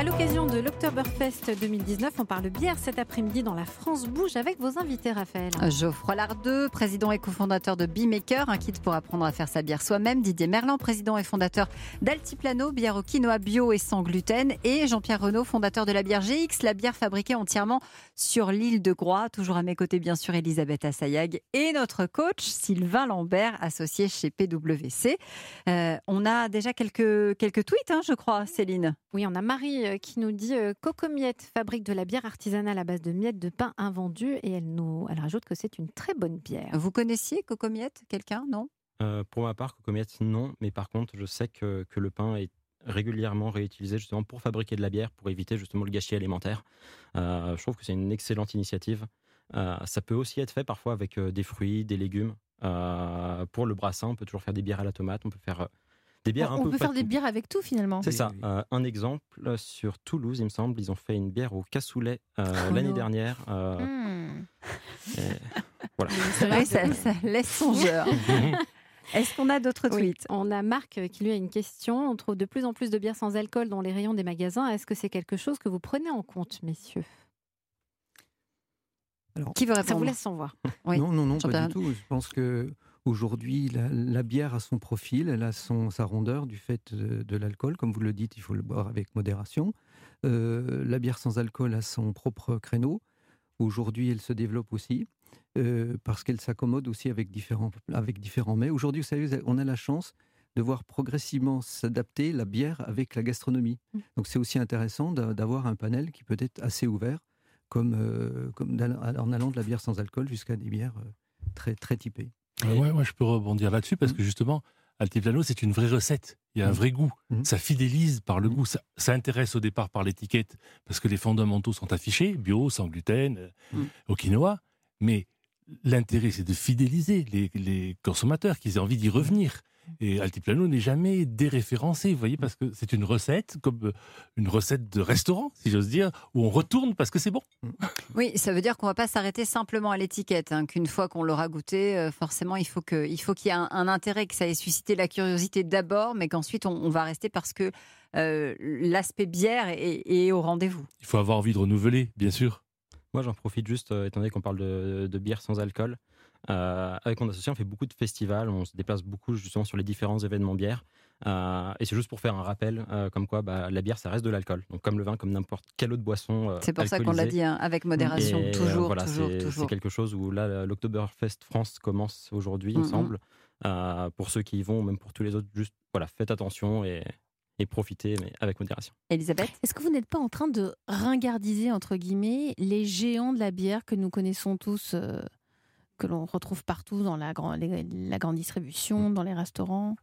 l'occasion de l'Oktoberfest deux mille dix-neuf, on parle bière cet après-midi dans la France Bouge avec vos invités, Raphaël. Geoffroy Lardeux, président et cofondateur de Beemaker, un kit pour apprendre à faire sa bière soi-même. Didier Merlan, président et fondateur d'Altiplano, bière au quinoa bio et sans gluten. Et Jean-Pierre Renaud, fondateur de la bière G X, la bière fabriquée entièrement sur l'île de Groix. Toujours à mes côtés, bien sûr, Elisabeth Assayag et notre coach Sylvain Lambert, associé chez P W C. Euh, on a déjà quelques, quelques tweets, hein, je crois, Céline. Oui, on a Marie qui nous dit euh, Cocomiette fabrique de la bière artisanale à base de miettes de pain invendue et elle, nous, elle rajoute que c'est une très bonne bière. Vous connaissiez Cocomiette, quelqu'un, non? Euh, pour ma part, Cocomiette, non. Mais par contre, je sais que, que le pain est régulièrement réutilisé justement pour fabriquer de la bière, pour éviter justement le gâchis alimentaire. Euh, je trouve que c'est une excellente initiative. Euh, ça peut aussi être fait parfois avec euh, des fruits, des légumes. Euh, pour le brassin, on peut toujours faire des bières à la tomate, on peut faire... Euh, Des bières on un on peu peut faire partout. des bières avec tout finalement. C'est Oui, ça. oui. Euh, un exemple, sur Toulouse, il me semble, ils ont fait une bière au cassoulet euh, Oh l'année non. dernière. euh, Mmh. et voilà. Oui, ça, ça laisse songeur. Est-ce qu'on a d'autres Oui, tweets? on a Marc qui lui a une question. On trouve de plus en plus de bières sans alcool dans les rayons des magasins. Est-ce que c'est quelque chose que vous prenez en compte, messieurs? Alors, Qui veut Ça vous répondre? laisse sans voix. Oui. Non, non, non, pas Jean-Pierre. du tout. Je pense que aujourd'hui, la, la bière a son profil, elle a son, sa rondeur du fait de, de l'alcool. Comme vous le dites, il faut le boire avec modération. Euh, la bière sans alcool a son propre créneau. Aujourd'hui, elle se développe aussi euh, parce qu'elle s'accommode aussi avec différents, avec différents mets. Aujourd'hui, vous savez, on a la chance de voir progressivement s'adapter la bière avec la gastronomie. Mmh. Donc c'est aussi intéressant d'a- d'avoir un panel qui peut être assez ouvert, comme, euh, comme d'all- en allant de la bière sans alcool jusqu'à des bières euh, très, très typées. Euh, ouais, moi, je peux rebondir là-dessus parce que justement, Altiplano, c'est une vraie recette. Il y a un Mm. vrai goût. Mm. Ça fidélise par le Mm. goût. Ça, ça intéresse au départ par l'étiquette parce que les fondamentaux sont affichés, bio, sans gluten, euh, Mm. au quinoa. Mais l'intérêt, c'est de fidéliser les, les consommateurs, qu'ils aient envie d'y revenir. Et Altiplano n'est jamais déréférencé, vous voyez, parce que c'est une recette, comme euh, une recette de restaurant, si j'ose dire, où on retourne parce que c'est bon. Oui, ça veut dire qu'on ne va pas s'arrêter simplement à l'étiquette, hein, qu'une fois qu'on l'aura goûté, euh, forcément, il faut que, il faut qu'il y ait un, un intérêt, que ça ait suscité la curiosité d'abord, mais qu'ensuite on, on va rester parce que euh, l'aspect bière est, est au rendez-vous. Il faut avoir envie de renouveler, bien sûr. Moi, j'en profite juste, euh, étant donné qu'on parle de, de bière sans alcool. Euh, avec mon associé, on fait beaucoup de festivals, on se déplace beaucoup justement sur les différents événements bière. Euh, et c'est juste pour faire un rappel, euh, comme quoi bah, la bière, ça reste de l'alcool. Donc comme le vin, comme n'importe quelle autre boisson euh, C'est pour ça qu'on l'a alcoolisée. dit, hein, avec modération, Et, euh, toujours, voilà, toujours, c'est, toujours. c'est quelque chose où là, l'Oktoberfest France commence aujourd'hui, il me Mhm. semble. Euh, pour ceux qui y vont, même pour tous les autres, juste voilà, faites attention et, et profitez, mais avec modération. Elisabeth? Est-ce que vous n'êtes pas en train de ringardiser, entre guillemets, les géants de la bière que nous connaissons tous, euh, que l'on retrouve partout dans la, grand, les- la grande distribution, dans les restaurants?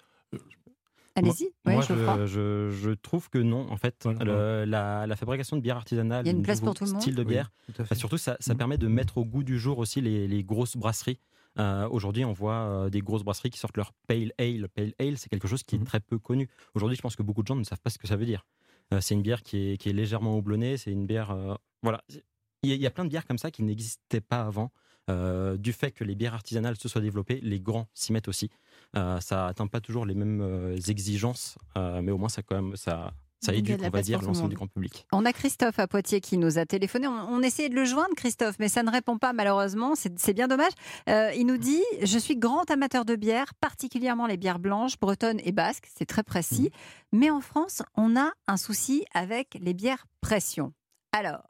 Allez-y. Moi, Ouais, je, Geoffroy. je, je trouve que non. En fait, Voilà. le- la, la fabrication de bière artisanale, Il y a une de place nouveaux pour tout le monde. styles de bière, Oui, tout à bah, fait. surtout, ça, ça Mhm. permet de mettre au goût du jour aussi les, les grosses brasseries. Euh, aujourd'hui, on voit euh, des grosses brasseries qui sortent leur Pale Ale. Pale Ale, c'est quelque chose qui Mhm. est très peu connu. Aujourd'hui, je pense que beaucoup de gens ne savent pas ce que ça veut dire. Euh, c'est une bière qui est, qui est légèrement houblonnée. C'est une bière. euh, voilà. Il y, a, il y a plein de bières comme ça qui n'existaient pas avant. Euh, du fait que les bières artisanales se soient développées, les grands s'y mettent aussi. Euh, ça n'atteint pas toujours les mêmes euh, exigences, euh, mais au moins ça, quand même, ça, ça Il y a de éduque, la on va place dire, pour tout le l'ensemble monde. du grand public. On a Christophe à Poitiers qui nous a téléphoné. On, on essayait de le joindre, Christophe, mais ça ne répond pas malheureusement. C'est, c'est bien dommage. Euh, il nous dit « Je suis grand amateur de bière, particulièrement les bières blanches, bretonnes et basques. » C'est très précis. Mais en France, on a un souci avec les bières pression. Alors,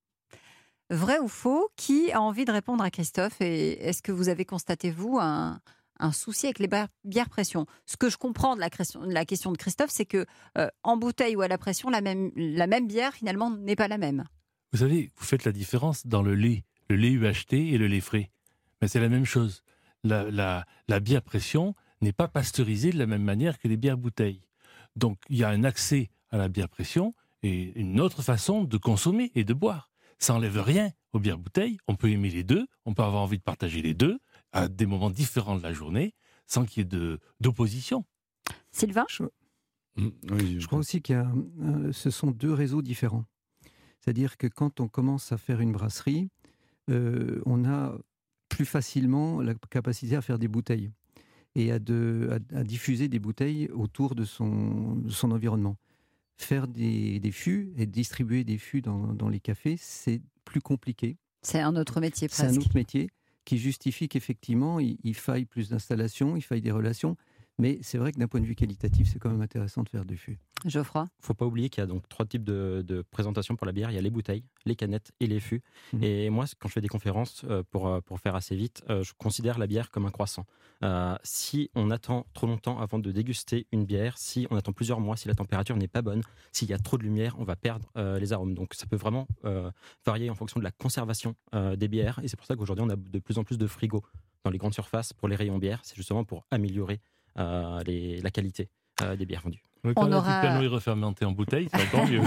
vrai ou faux, qui a envie de répondre à Christophe? Et est-ce que vous avez constaté, vous, un, un souci avec les bières, bières pression? Ce que je comprends de la question, de la question de Christophe, c'est que euh, en bouteille ou à la pression, la même, la même bière, finalement, n'est pas la même. Vous savez, vous faites la différence dans le lait, le lait U H T et le lait frais. Mais c'est la même chose. La, la, la bière pression n'est pas pasteurisée de la même manière que les bières bouteilles. Donc, il y a un accès à la bière pression et une autre façon de consommer et de boire. Ça n'enlève rien aux bières bouteilles. On peut aimer les deux, on peut avoir envie de partager les deux à des moments différents de la journée sans qu'il y ait de, d'opposition. Sylvain? Mm, oui, Je crois aussi que euh, ce sont deux réseaux différents. C'est-à-dire que quand on commence à faire une brasserie, euh, on a plus facilement la capacité à faire des bouteilles et à, de, à, à diffuser des bouteilles autour de son, de son environnement. faire des, des fûts et distribuer des fûts dans, dans les cafés, c'est plus compliqué. C'est un autre métier presque. C'est un autre métier qui justifie qu'effectivement, il, il faille plus d'installations, il faille des relations. Mais c'est vrai que d'un point de vue qualitatif, c'est quand même intéressant de faire du fût. Geoffroy ? Il ne faut pas oublier qu'il y a donc trois types de, de présentations pour la bière. Il y a les bouteilles, les canettes et les fûts. Mmh. Et moi, quand je fais des conférences, euh, pour, pour faire assez vite, euh, je considère la bière comme un croissant. Euh, si on attend trop longtemps avant de déguster une bière, si on attend plusieurs mois, si la température n'est pas bonne, s'il y a trop de lumière, on va perdre euh, les arômes. Donc ça peut vraiment euh, varier en fonction de la conservation euh, des bières. Et c'est pour ça qu'aujourd'hui, on a de plus en plus de frigos dans les grandes surfaces pour les rayons bières. C'est justement pour améliorer Euh, les, la qualité euh, des bières vendues. Mais quand on la aura... Altiplano est refermentée en bouteille, c'est encore mieux.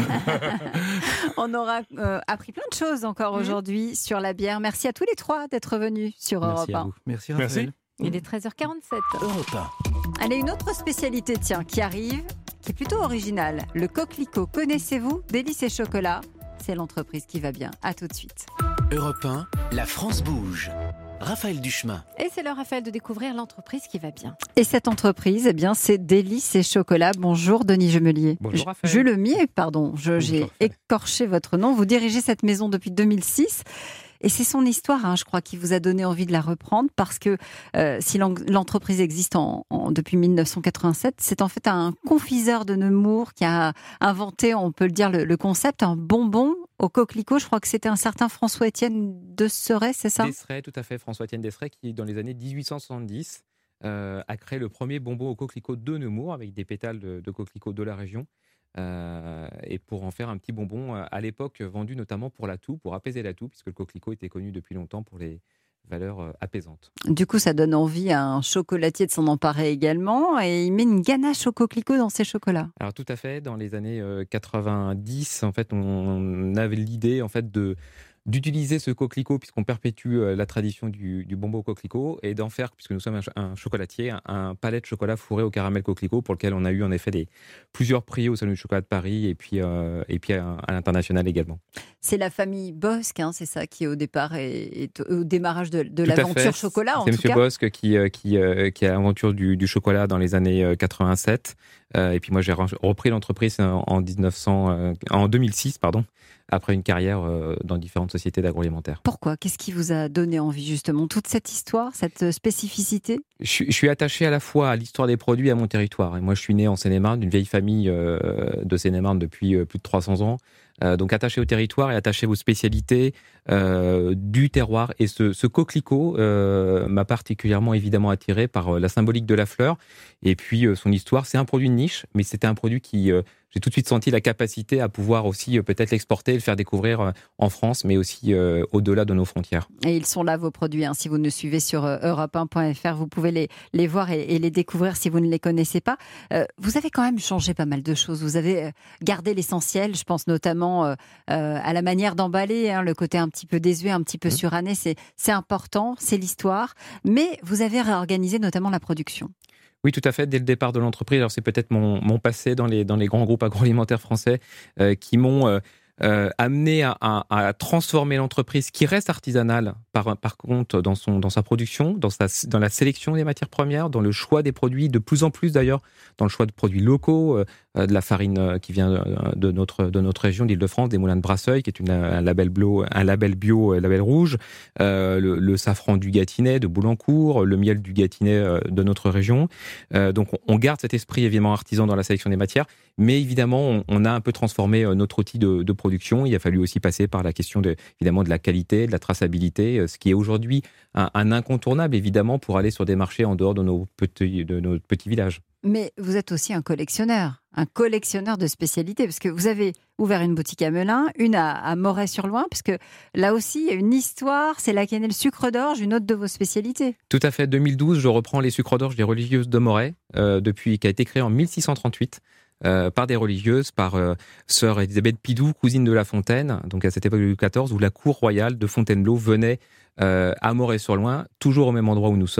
On aura euh, appris plein de choses encore mmh. aujourd'hui sur la bière. Merci à tous les trois d'être venus sur Merci Europe un. Merci Raphaël. Merci. Il est treize heures quarante-sept. Europe un. Allez, une autre spécialité tiens, qui arrive, qui est plutôt originale. Le coquelicot. Connaissez-vous Délices et Chocolat? C'est l'entreprise qui va bien. À tout de suite. Europe un, la France bouge. Raphaël Duchemin. Et c'est l'heure, Raphaël, de découvrir l'entreprise qui va bien. Et cette entreprise, eh bien, c'est Délices et Chocolat. Bonjour, Denis Gemelier. Bonjour, Raphaël. Jules Lemier, pardon. Je, Bonjour, j'ai Raphaël. écorché votre nom. Vous dirigez cette maison depuis deux mille six. Et c'est son histoire, hein, je crois, qui vous a donné envie de la reprendre, parce que euh, si l'entreprise existe en, en, depuis mille neuf cent quatre-vingt-sept, c'est en fait un confiseur de Nemours qui a inventé, on peut le dire, le, le concept, un bonbon au coquelicot. Je crois que c'était un certain François-Étienne Desseret, c'est ça ? Desseret, tout à fait, François-Étienne Desseret, qui, dans les années dix-huit cent soixante-dix, euh, a créé le premier bonbon au coquelicot de Nemours, avec des pétales de, de coquelicot de la région. Euh, et pour en faire un petit bonbon à l'époque vendu notamment pour la toux, pour apaiser la toux, puisque le coquelicot était connu depuis longtemps pour les valeurs euh, apaisantes. Du coup, ça donne envie à un chocolatier de s'en emparer également, et il met une ganache au coquelicot dans ses chocolats. Alors tout à fait, dans les années euh, quatre-vingt-dix, en fait, on, on avait l'idée en fait de d'utiliser ce coquelicot, puisqu'on perpétue euh, la tradition du, du bonbon au coquelicot, et d'en faire, puisque nous sommes un, un chocolatier, un, un palais de chocolat fourré au caramel coquelicot, pour lequel on a eu en effet des, plusieurs prix au Salon du chocolat de Paris, et puis, euh, et puis à, à l'international également. C'est la famille Bosc, hein, c'est ça, qui au départ est, est au démarrage de, de l'aventure chocolat, en c'est tout Monsieur cas. Bosc qui, qui, qui a l'aventure du, du chocolat dans les années quatre-vingt-sept, euh, et puis moi j'ai repris l'entreprise en, en, mille neuf cents, euh, en deux mille six, pardon, après une carrière euh, dans différentes sociétés d'agroalimentaire. Pourquoi ? Qu'est-ce qui vous a donné envie, justement, toute cette histoire, cette spécificité ? je, je suis attaché à la fois à l'histoire des produits et à mon territoire. Et moi, je suis né en Seine-et-Marne, d'une vieille famille euh, de Seine-et-Marne depuis euh, plus de trois cents ans. Euh, donc attaché au territoire et attaché aux spécialités euh, du terroir. Et ce, ce coquelicot euh, m'a particulièrement évidemment attiré par euh, la symbolique de la fleur et puis euh, son histoire. C'est un produit de niche, mais c'était un produit qui... Euh, j'ai tout de suite senti la capacité à pouvoir aussi euh, peut-être l'exporter, le faire découvrir euh, en France, mais aussi euh, au-delà de nos frontières. Et ils sont là, vos produits. Hein. Si vous nous suivez sur euh, europe un point f r, vous pouvez les, les voir et, et les découvrir si vous ne les connaissez pas. Euh, vous avez quand même changé pas mal de choses. Vous avez gardé l'essentiel. Je pense notamment euh, euh, à la manière d'emballer, hein, le côté un petit peu désuet, un petit peu mmh. suranné. C'est, c'est important, c'est l'histoire. Mais vous avez réorganisé notamment la production. Oui, tout à fait, dès le départ de l'entreprise. Alors, c'est peut-être mon, mon passé dans les, dans les grands groupes agroalimentaires français euh, qui m'ont euh, euh, amené à, à, à transformer l'entreprise, qui reste artisanale, par, par contre, dans, son, dans sa production, dans, sa, dans la sélection des matières premières, dans le choix des produits, de plus en plus d'ailleurs, dans le choix de produits locaux, euh, de la farine euh, qui vient de, de, notre, de notre région d'Île-de-France, des moulins de Brasseuil, qui est une, un, label bio, un label bio, un label rouge, euh, le, le safran du Gâtinais, de Boulancourt, le miel du Gâtinais euh, de notre région. Euh, donc on, on garde cet esprit évidemment artisan dans la sélection des matières, mais évidemment on, on a un peu transformé euh, notre outil de, de production. Il a fallu aussi passer par la question de, évidemment de la qualité, de la traçabilité, euh, ce qui est aujourd'hui un, un incontournable évidemment pour aller sur des marchés en dehors de nos petits, de nos petits villages. Mais vous êtes aussi un collectionneur, un collectionneur de spécialités, parce que vous avez ouvert une boutique à Melun, une à, à Moret-sur-Loing, parce que là aussi, il y a une histoire, c'est la cannelle sucre d'orge, une autre de vos spécialités. Tout à fait, deux mille douze, je reprends les sucres d'orge des religieuses de Moret, euh, depuis, qui a été créé en mille six cent trente-huit. Euh, par des religieuses, par euh, sœur Élisabeth Pidou, cousine de La Fontaine, donc à cette époque de Louis quatorze, où la cour royale de Fontainebleau venait euh, à Moret-sur-Loing, toujours au même endroit où nous sommes,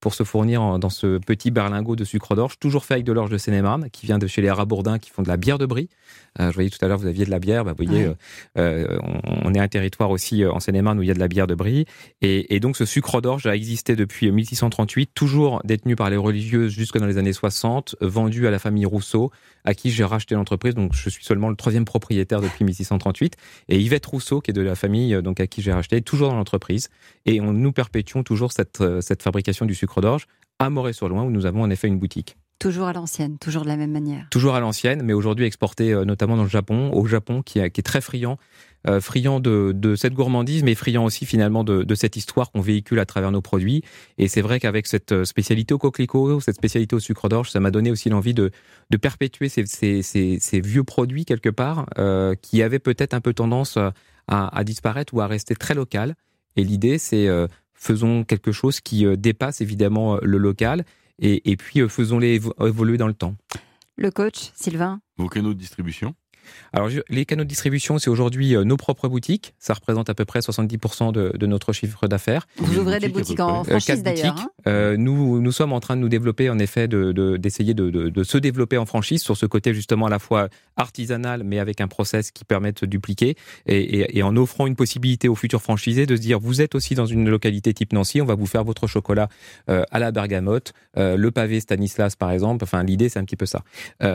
pour se fournir en, dans ce petit berlingot de sucre d'orge, toujours fait avec de l'orge de Seine-et-Marne, qui vient de chez les Rabourdins, qui font de la bière de Brie. Euh, je voyais tout à l'heure, vous aviez de la bière. Bah, vous voyez, ouais. euh, on, on est un territoire aussi en Seine-et-Marne où il y a de la bière de Brie. Et, et donc, ce sucre d'orge a existé depuis mille six cent trente-huit, toujours détenu par les religieuses jusque dans les années soixante, vendu à la famille Rousseau, à qui j'ai racheté l'entreprise. Donc, je suis seulement le troisième propriétaire depuis mille six cent trente-huit. Et Yvette Rousseau, qui est de la famille, donc à qui j'ai racheté, est toujours dans l'entreprise. Et on, nous perpétuons toujours cette, cette fabrication du sucre d'orge à Moret-sur-Loing, où nous avons en effet une boutique. Toujours à l'ancienne, toujours de la même manière. Toujours à l'ancienne, mais aujourd'hui exporté euh, notamment dans le Japon, au Japon, qui, a, qui est très friand, euh, friand de, de cette gourmandise, mais friand aussi finalement de, de cette histoire qu'on véhicule à travers nos produits. Et c'est vrai qu'avec cette spécialité au coquelicot, cette spécialité au sucre d'orge, ça m'a donné aussi l'envie de, de perpétuer ces, ces, ces, ces vieux produits quelque part, euh, qui avaient peut-être un peu tendance à, à disparaître ou à rester très local. Et l'idée, c'est euh, faisons quelque chose qui euh, dépasse évidemment le local. Et, et puis, euh, faisons-les évo- évoluer dans le temps. Le coach, Sylvain. Vos canaux de distribution ? Alors, je, les canaux de distribution, c'est aujourd'hui euh, nos propres boutiques. Ça représente à peu près soixante-dix pour cent de, de notre chiffre d'affaires. Vous ouvrez des boutiques en franchise euh, d'ailleurs. Hein euh, nous, nous sommes en train de nous développer, en effet, de, de, d'essayer de, de, de se développer en franchise sur ce côté justement à la fois artisanal, mais avec un process qui permet de se dupliquer et, et, et en offrant une possibilité aux futurs franchisés de se dire vous êtes aussi dans une localité type Nancy, on va vous faire votre chocolat euh, à la bergamote, euh, le pavé Stanislas par exemple. Enfin, l'idée, c'est un petit peu ça.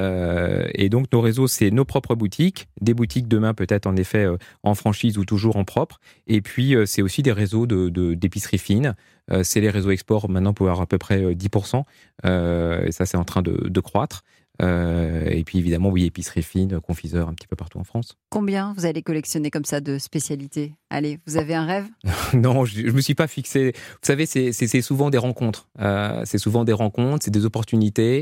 Euh, et donc, nos réseaux, c'est nos propres boutiques, des boutiques demain peut-être en effet euh, en franchise ou toujours en propre. Et puis, euh, c'est aussi des réseaux de, de, d'épicerie fine. Euh, c'est les réseaux export maintenant pour avoir à peu près dix pour cent. Euh, et ça, c'est en train de, de croître. Euh, et puis évidemment, oui, épicerie fine, confiseur un petit peu partout en France. Combien vous allez collectionner comme ça de spécialités ? Allez, vous avez un rêve ? Non, je ne me suis pas fixé. Vous savez, c'est, c'est, c'est souvent des rencontres. Euh, c'est souvent des rencontres, c'est des opportunités.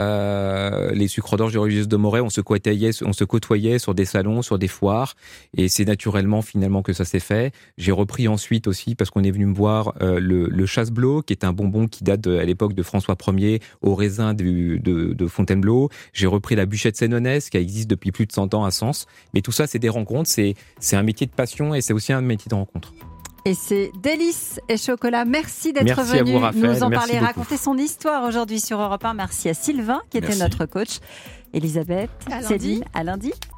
Euh, les sucres d'orge des religieuses de Moret, on se côtoyait, on se côtoyait sur des salons, sur des foires. Et c'est naturellement, finalement, que ça s'est fait. J'ai repris ensuite aussi, parce qu'on est venu me voir, euh, le, le chasse-blot, qui est un bonbon qui date de, à l'époque de François Ier, au raisin du, de, de Fontainebleau. J'ai repris la bûchette sénonnaise, qui existe depuis plus de cent ans à Sens. Mais tout ça, c'est des rencontres, c'est, c'est un métier de passion et c'est aussi un métier de rencontre. Et c'est Délices et Chocolat. Merci d'être Merci venu à vous, Raphaël. nous en Merci parler, beaucoup. raconter son histoire aujourd'hui sur Europe un. Merci à Sylvain, qui était Merci. notre coach. Elisabeth, À lundi. Céline, à lundi.